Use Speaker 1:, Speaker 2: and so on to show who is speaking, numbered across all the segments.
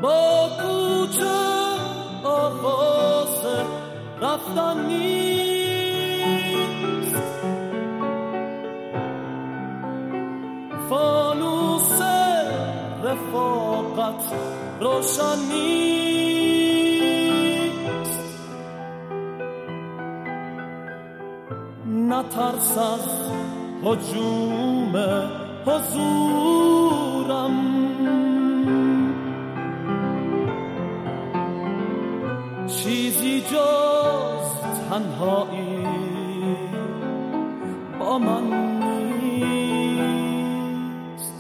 Speaker 1: با کوچه آغاز رفتن نیست، فانوس رفاقت روشن نیست. نترس از هجوم حضورم، چیزی جز تنهایی با من نیست.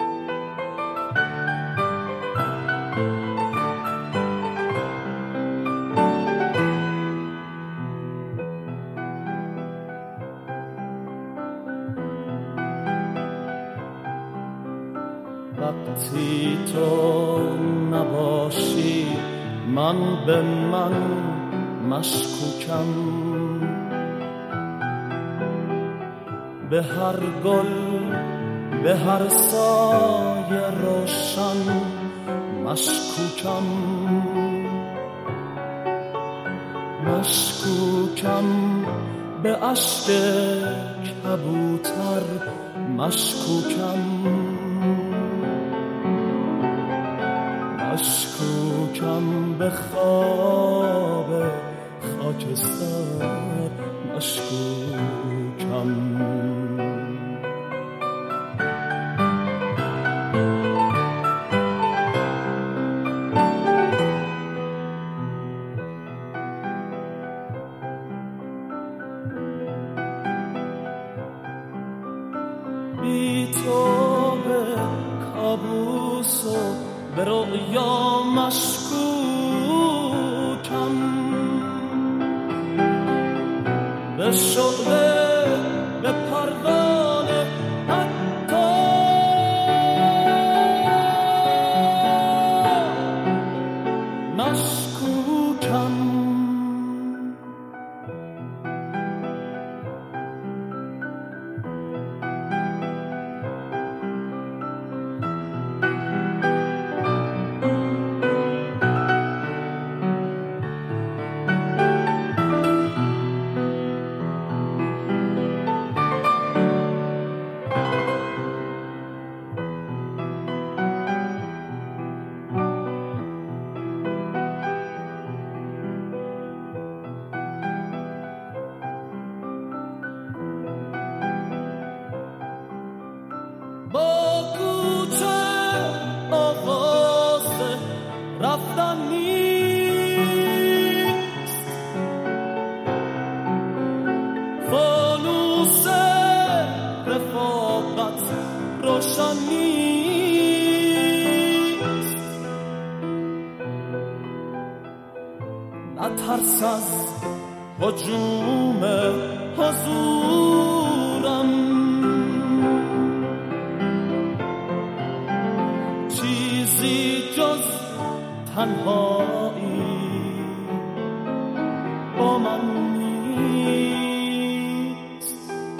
Speaker 1: وقتی تو نباشی من به من مشکوکم، به هر گل به هر سایه روشن مشکوکم، مشکوکم به اشک کبوتر مشکوکم، مشکوکم به خواب خاکستر مشکوکم. بی تو به کابوس و به رؤیا مشکوکم، به شعله به پروانه حتی مشکوکم. با کوچه آغاز رفتن نیست، فانوس رفاقت روشن نیست. نترس از هجوم حضورم، چیزی جز تنهایی با من نیست.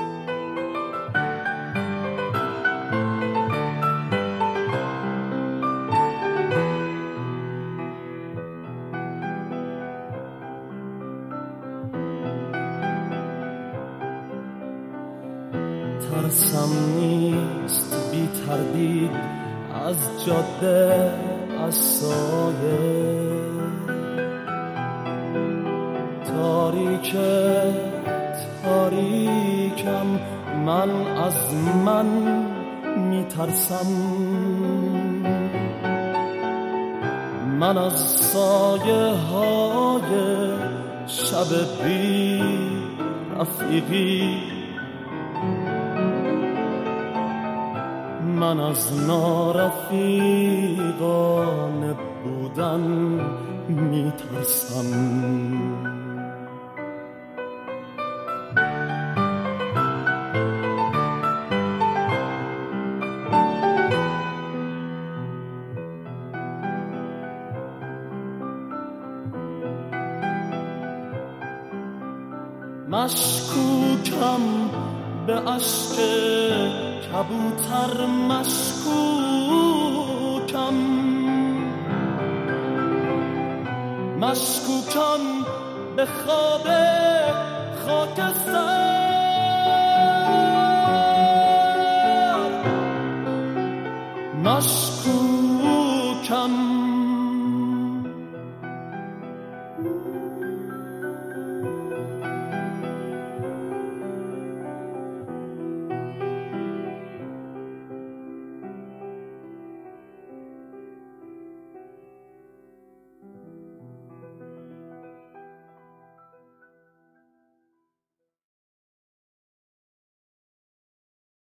Speaker 1: ترسم نیست بی تردید از جاده، از سایه تاریک تاریکم، من از من میترسم، من از سایه های شب بی رفیقی، من از نارفیقانه بودن میترسم. مشکوکم به اشک کبوتر، مشکوکم مشکوکان به خواب خاکستر